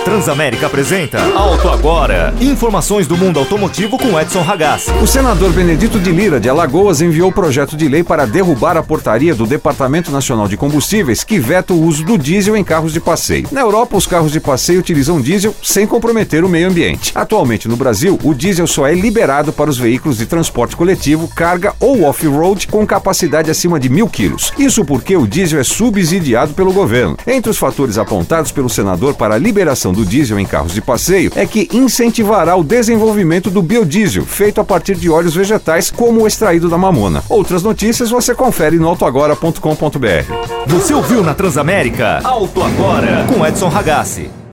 Transamérica apresenta Auto Agora. Informações do mundo automotivo com Edson Ragazzi. O senador Benedito de Lira, de Alagoas, enviou projeto de lei para derrubar a portaria do Departamento Nacional de Combustíveis que veta o uso do diesel em carros de passeio. Na Europa, os carros de passeio utilizam diesel sem comprometer o meio ambiente. Atualmente, no Brasil, o diesel só é liberado para os veículos de transporte coletivo, carga ou off-road com capacidade acima de 1.000 quilos. Isso porque o diesel é subsidiado pelo governo. Entre os fatores apontados pelo senador para a liberação do diesel em carros de passeio é que incentivará o desenvolvimento do biodiesel, feito a partir de óleos vegetais, como o extraído da mamona. Outras notícias você confere no autoagora.com.br. Você ouviu na Transamérica? Auto Agora, com Edson Ragazzi.